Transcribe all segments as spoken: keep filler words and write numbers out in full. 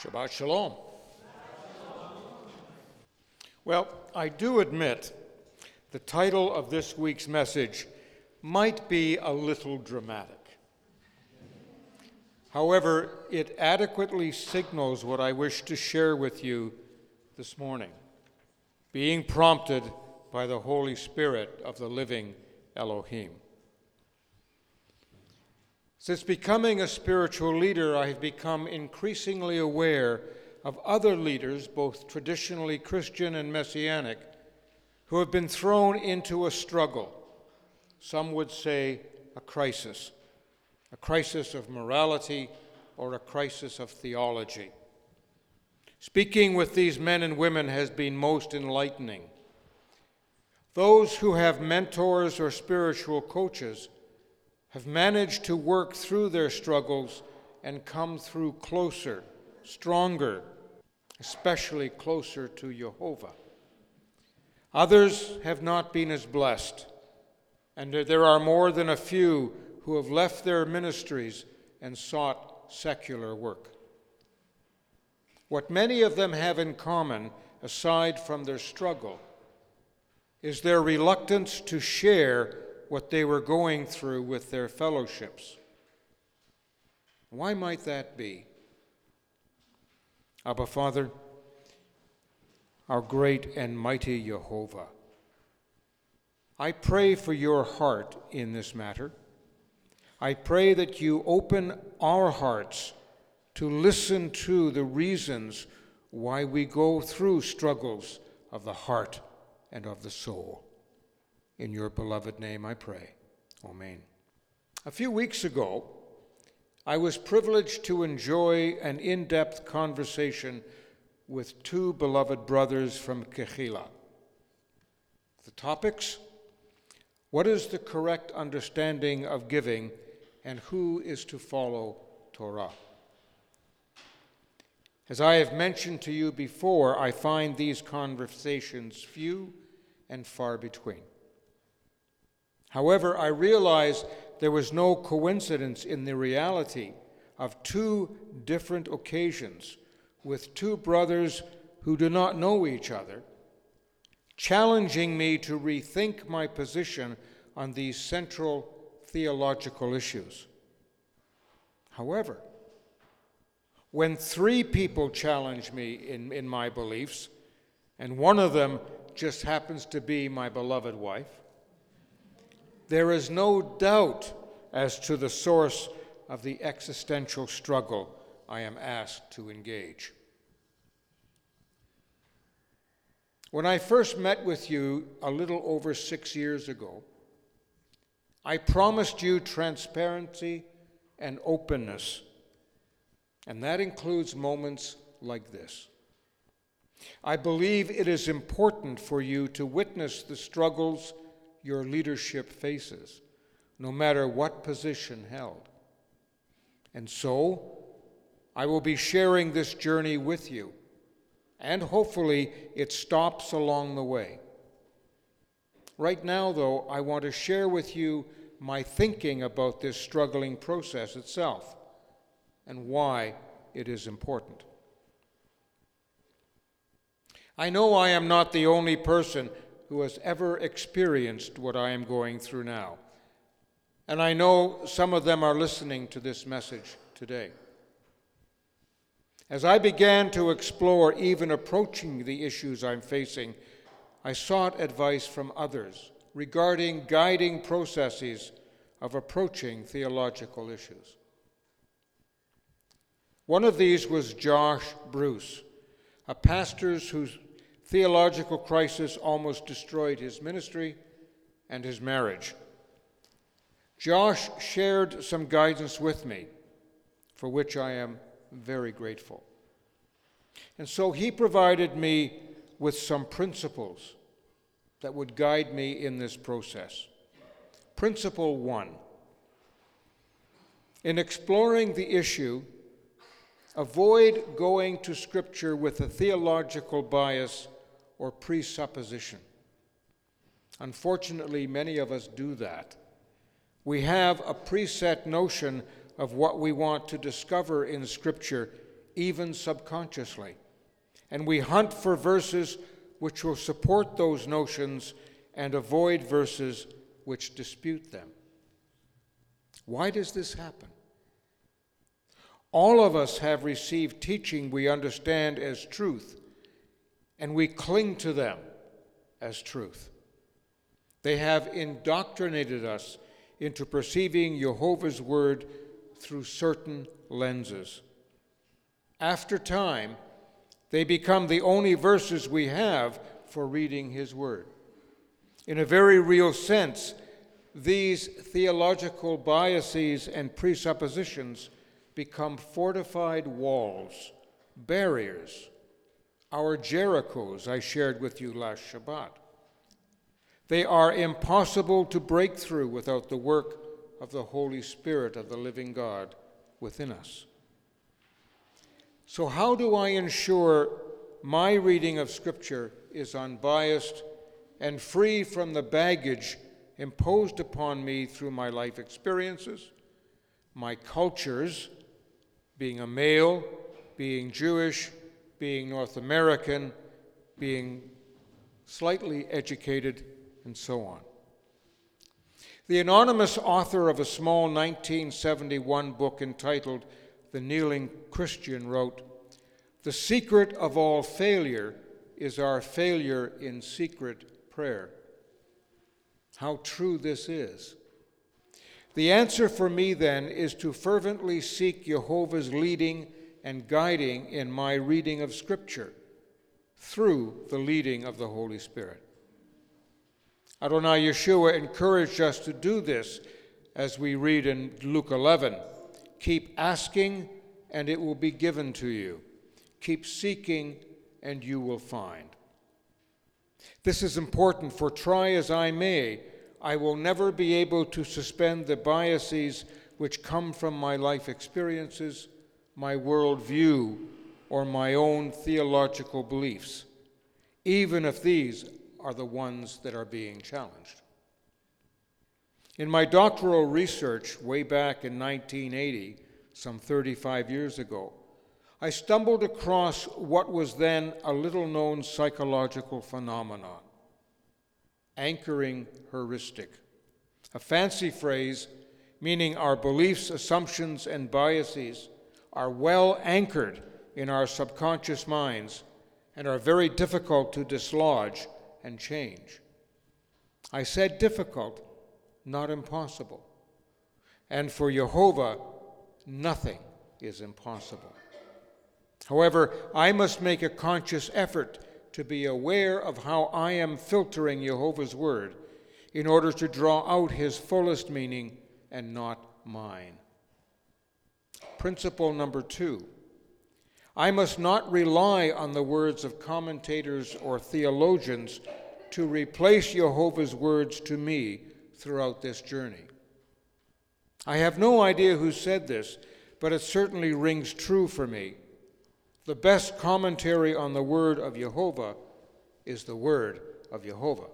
Shabbat Shalom. Well, I do admit the title of this week's message might be a little dramatic. However, it adequately signals what I wish to share with you this morning, being prompted by the Holy Spirit of the living Elohim. Since becoming a spiritual leader, I have become increasingly aware of other leaders, both traditionally Christian and Messianic, who have been thrown into a struggle. Some would say a crisis, a crisis of morality or a crisis of theology. Speaking with these men and women has been most enlightening. Those who have mentors or spiritual coaches have managed to work through their struggles and come through closer, stronger, especially closer to Jehovah. Others have not been as blessed, and there are more than a few who have left their ministries and sought secular work. What many of them have in common, aside from their struggle, is their reluctance to share what they were going through with their fellowships. Why might that be? Abba Father, our great and mighty Jehovah, I pray for your heart in this matter. I pray that you open our hearts to listen to the reasons why we go through struggles of the heart and of the soul. In your beloved name I pray. Amen. A few weeks ago, I was privileged to enjoy an in-depth conversation with two beloved brothers from Kehila. The topics: what is the correct understanding of giving, and who is to follow Torah? As I have mentioned to you before, I find these conversations few and far between. However, I realize there was no coincidence in the reality of two different occasions with two brothers who do not know each other, challenging me to rethink my position on these central theological issues. However, when three people challenge me in, in my beliefs, and one of them just happens to be my beloved wife, there is no doubt as to the source of the existential struggle I am asked to engage. When I first met with you a little over six years ago, I promised you transparency and openness, and that includes moments like this. I believe it is important for you to witness the struggles your leadership faces, no matter what position held. And so, I will be sharing this journey with you, and hopefully it stops along the way. Right now, though, I want to share with you my thinking about this struggling process itself and why it is important. I know I am not the only person who has ever experienced what I am going through now, and I know some of them are listening to this message today. As I began to explore even approaching the issues I'm facing, I sought advice from others regarding guiding processes of approaching theological issues. One of these was Josh Bruce, a pastor whose theological crisis almost destroyed his ministry and his marriage. Josh shared some guidance with me, for which I am very grateful. And so he provided me with some principles that would guide me in this process. Principle one: in exploring the issue, avoid going to Scripture with a theological bias or presupposition. Unfortunately, many of us do that. We have a preset notion of what we want to discover in Scripture, even subconsciously, and we hunt for verses which will support those notions and avoid verses which dispute them. Why does this happen? All of us have received teaching we understand as truth, and we cling to them as truth. They have indoctrinated us into perceiving Jehovah's Word through certain lenses. After time, they become the only verses we have for reading His Word. In a very real sense, these theological biases and presuppositions become fortified walls, barriers, our Jerichos I shared with you last Shabbat. They are impossible to break through without the work of the Holy Spirit of the living God within us. So how do I ensure my reading of Scripture is unbiased and free from the baggage imposed upon me through my life experiences, my cultures, being a male, being Jewish, being North American, being slightly educated, and so on? The anonymous author of a small nineteen seventy-one book entitled The Kneeling Christian wrote, "The secret of all failure is our failure in secret prayer." How true this is. The answer for me, then, is to fervently seek Jehovah's leading and guiding in my reading of Scripture through the leading of the Holy Spirit. Adonai Yeshua encouraged us to do this as we read in Luke eleven. Keep asking, and it will be given to you. Keep seeking, and you will find. This is important, for try as I may, I will never be able to suspend the biases which come from my life experiences, my worldview, or my own theological beliefs, even if these are the ones that are being challenged. In my doctoral research way back in nineteen eighty, some thirty-five years ago, I stumbled across what was then a little-known psychological phenomenon, anchoring heuristic, a fancy phrase meaning our beliefs, assumptions, and biases are well anchored in our subconscious minds and are very difficult to dislodge and change. I said difficult, not impossible. And for Jehovah, nothing is impossible. However, I must make a conscious effort to be aware of how I am filtering Jehovah's Word in order to draw out His fullest meaning and not mine. Principle number two, I must not rely on the words of commentators or theologians to replace Jehovah's words to me throughout this journey. I have no idea who said this, but it certainly rings true for me. The best commentary on the word of Jehovah is the word of Jehovah.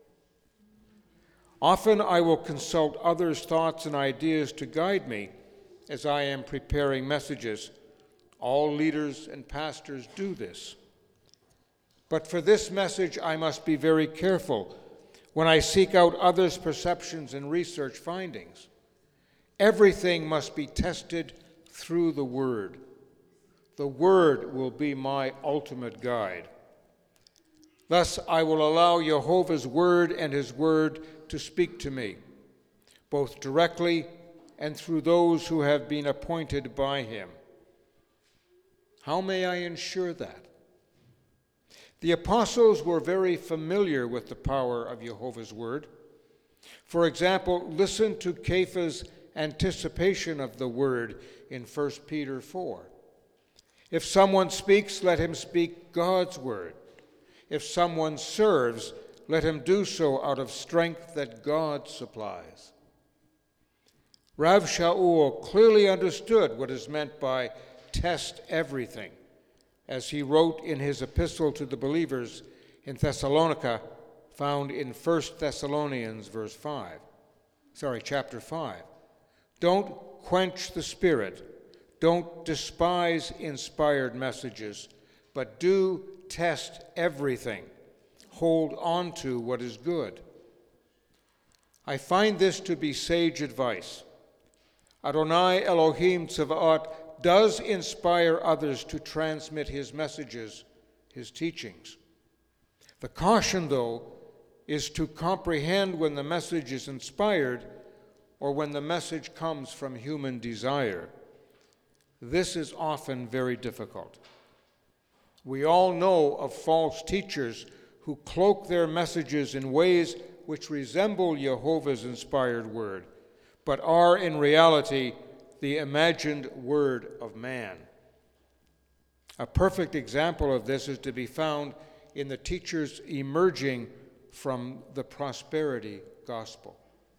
Often I will consult others' thoughts and ideas to guide me as I am preparing messages. All leaders and pastors do this. But for this message, I must be very careful when I seek out others' perceptions and research findings. Everything must be tested through the Word. The Word will be my ultimate guide. Thus, I will allow Jehovah's Word and His Word to speak to me, both directly and through those who have been appointed by Him. How may I ensure that? The apostles were very familiar with the power of Jehovah's Word. For example, listen to Cephas' anticipation of the Word in First Peter four. If someone speaks, let him speak God's Word. If someone serves, let him do so out of strength that God supplies. Rav Shaul clearly understood what is meant by test everything, as he wrote in his epistle to the believers in Thessalonica, found in First Thessalonians verse five. Sorry, chapter five. Don't quench the Spirit. Don't despise inspired messages, but do test everything. Hold on to what is good. I find this to be sage advice. Adonai Elohim Tzevaot does inspire others to transmit his messages, his teachings. The caution, though, is to comprehend when the message is inspired or when the message comes from human desire. This is often very difficult. We all know of false teachers who cloak their messages in ways which resemble Jehovah's inspired word, but are in reality the imagined word of man. A perfect example of this is to be found in the teachers emerging from the prosperity gospel.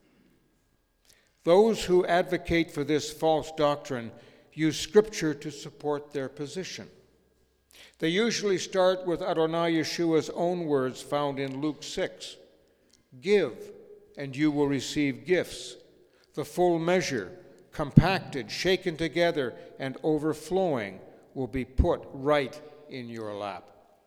Those who advocate for this false doctrine use Scripture to support their position. They usually start with Adonai Yeshua's own words found in Luke six. Give, and you will receive gifts, the full measure, compacted, shaken together, and overflowing, will be put right in your lap.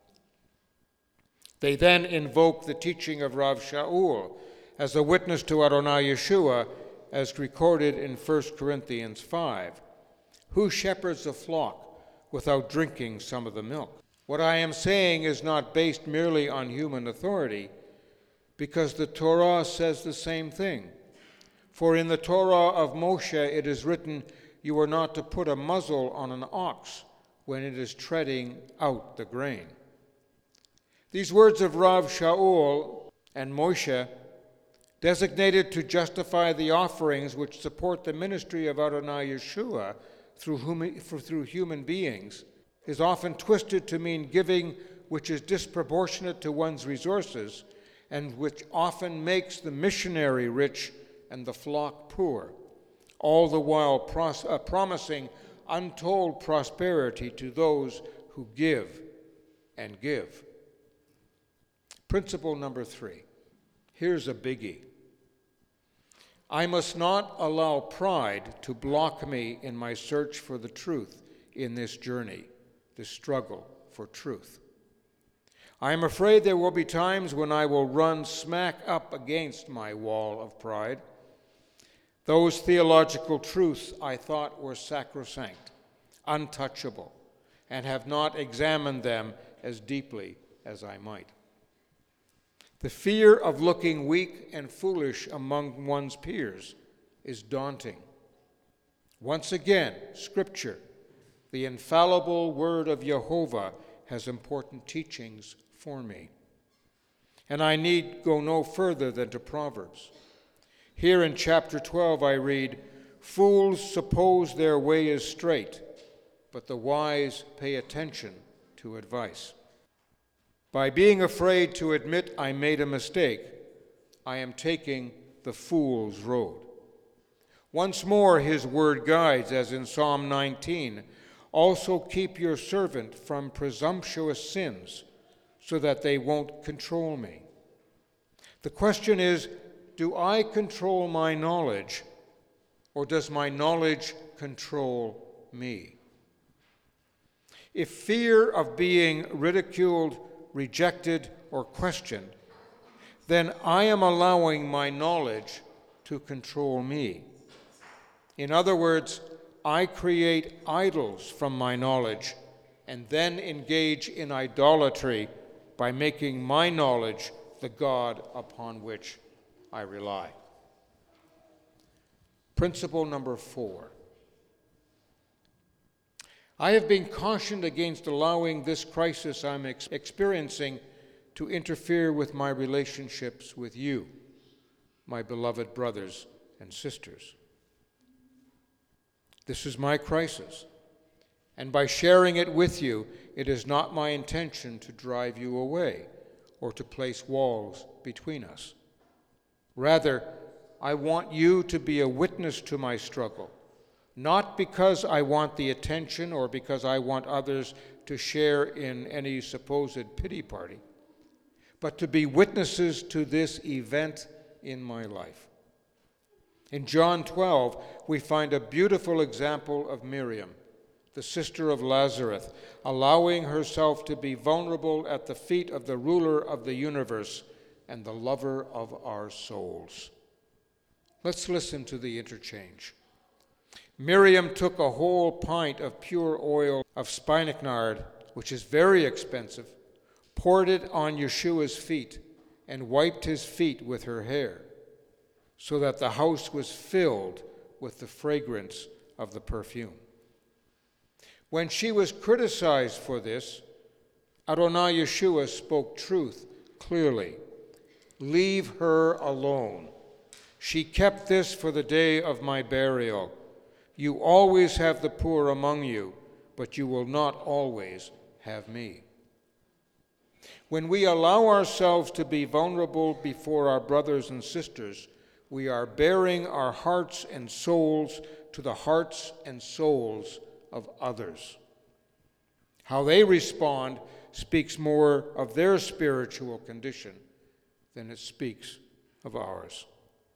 They then invoke the teaching of Rav Shaul as a witness to Adonai Yeshua, as recorded in First Corinthians five. Who shepherds a flock without drinking some of the milk? What I am saying is not based merely on human authority, because the Torah says the same thing. For in the Torah of Moshe it is written, you are not to put a muzzle on an ox when it is treading out the grain. These words of Rav Shaul and Moshe, designated to justify the offerings which support the ministry of Adonai Yeshua through, hum- through human beings, is often twisted to mean giving which is disproportionate to one's resources and which often makes the missionary rich and the flock poor, all the while pros- uh, promising untold prosperity to those who give and give. Principle number three. Here's a biggie. I must not allow pride to block me in my search for the truth in this journey, this struggle for truth. I am afraid there will be times when I will run smack up against my wall of pride. Those theological truths I thought were sacrosanct, untouchable, and have not examined them as deeply as I might. The fear of looking weak and foolish among one's peers is daunting. Once again, Scripture, the infallible word of Jehovah, has important teachings for me. And I need go no further than to Proverbs. Here in chapter twelve I read, fools suppose their way is straight, but the wise pay attention to advice. By being afraid to admit I made a mistake, I am taking the fool's road. Once more his word guides, as in Psalm nineteen, also keep your servant from presumptuous sins, so that they won't control me. The question is, do I control my knowledge, or does my knowledge control me? If fear of being ridiculed, rejected, or questioned, then I am allowing my knowledge to control me. In other words, I create idols from my knowledge and then engage in idolatry by making my knowledge the God upon which I rely. Principle number four. I have been cautioned against allowing this crisis I'm ex- experiencing to interfere with my relationships with you, my beloved brothers and sisters. This is my crisis, and by sharing it with you, it is not my intention to drive you away or to place walls between us. Rather, I want you to be a witness to my struggle, not because I want the attention or because I want others to share in any supposed pity party, but to be witnesses to this event in my life. In John twelve, we find a beautiful example of Miriam, the sister of Lazarus, allowing herself to be vulnerable at the feet of the ruler of the universe and the lover of our souls. Let's listen to the interchange. Miriam took a whole pint of pure oil of spikenard, which is very expensive, poured it on Yeshua's feet, and wiped his feet with her hair, so that the house was filled with the fragrance of the perfume. When she was criticized for this, Adonai Yeshua spoke truth clearly. Leave her alone. She kept this for the day of my burial. You always have the poor among you, but you will not always have me. When we allow ourselves to be vulnerable before our brothers and sisters, we are baring our hearts and souls to the hearts and souls of others. How they respond speaks more of their spiritual condition than it speaks of ours.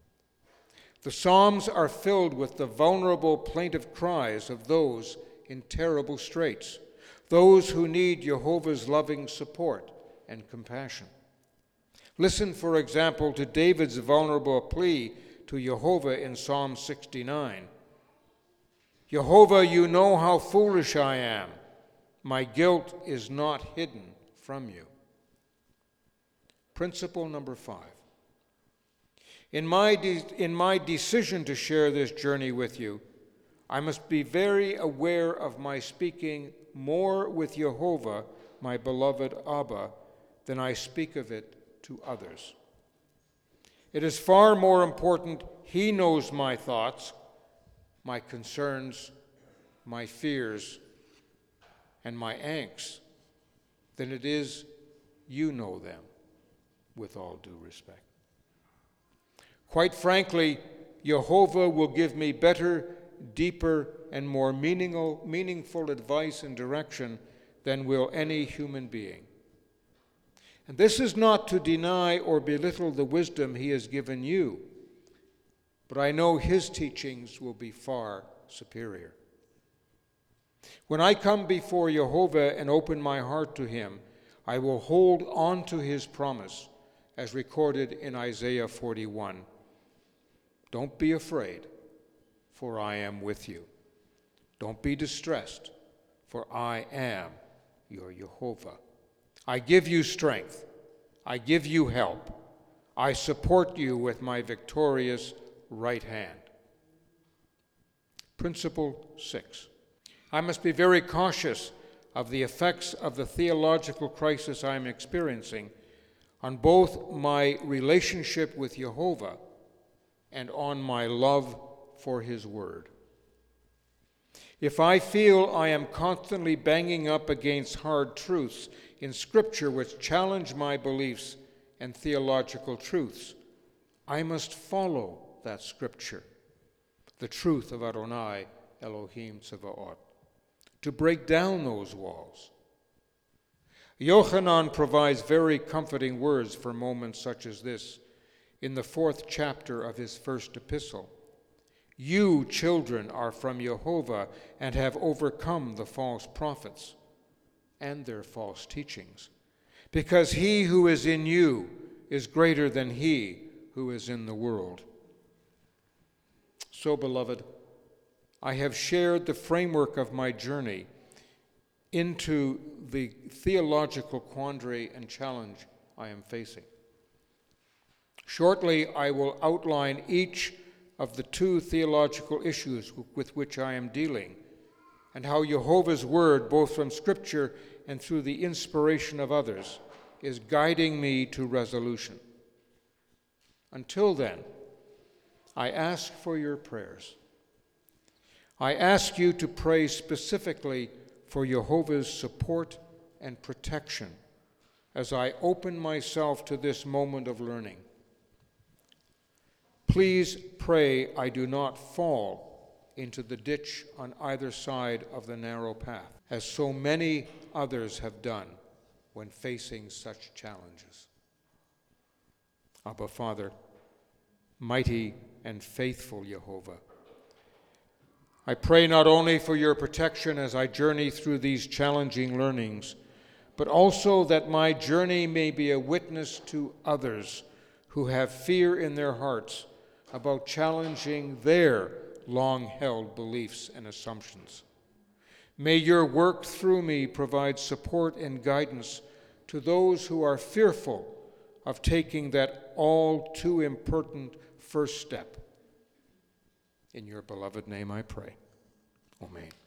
The Psalms are filled with the vulnerable, plaintive cries of those in terrible straits, those who need Jehovah's loving support and compassion. Listen, for example, to David's vulnerable plea to Jehovah in Psalm sixty-nine. Jehovah, you know how foolish I am. My guilt is not hidden from you. Principle number five. In my, de- in my decision to share this journey with you, I must be very aware of my speaking more with Jehovah, my beloved Abba, than I speak of it to others. It is far more important he knows my thoughts, my concerns, my fears, and my angst than it is you know them, with all due respect. Quite frankly, Jehovah will give me better, deeper, and more meaningful, meaningful advice and direction than will any human being. And this is not to deny or belittle the wisdom he has given you, but I know his teachings will be far superior. When I come before Jehovah and open my heart to him, I will hold on to his promise, as recorded in Isaiah forty-one. Don't be afraid, for I am with you. Don't be distressed, for I am your Jehovah. I give you strength. I give you help. I support you with my victorious right hand. Principle six. I must be very cautious of the effects of the theological crisis I am experiencing on both my relationship with Jehovah and on my love for his word. If I feel I am constantly banging up against hard truths in Scripture which challenge my beliefs and theological truths, I must follow that Scripture, the truth of Adonai Elohim Tzevaot, to break down those walls. Yochanan provides very comforting words for moments such as this in the fourth chapter of his first epistle. You, children, are from Jehovah and have overcome the false prophets and their false teachings, because he who is in you is greater than he who is in the world. So, beloved, I have shared the framework of my journey into the theological quandary and challenge I am facing. Shortly, I will outline each of the two theological issues with which I am dealing, and how Jehovah's word, both from Scripture and through the inspiration of others, is guiding me to resolution. Until then, I ask for your prayers. I ask you to pray specifically for Jehovah's support and protection as I open myself to this moment of learning. Please pray I do not fall into the ditch on either side of the narrow path, as so many others have done when facing such challenges. Abba, Father, mighty and faithful Jehovah, I pray not only for your protection as I journey through these challenging learnings, but also that my journey may be a witness to others who have fear in their hearts about challenging their long-held beliefs and assumptions. May your work through me provide support and guidance to those who are fearful of taking that all too important first step. In your beloved name I pray. Amen.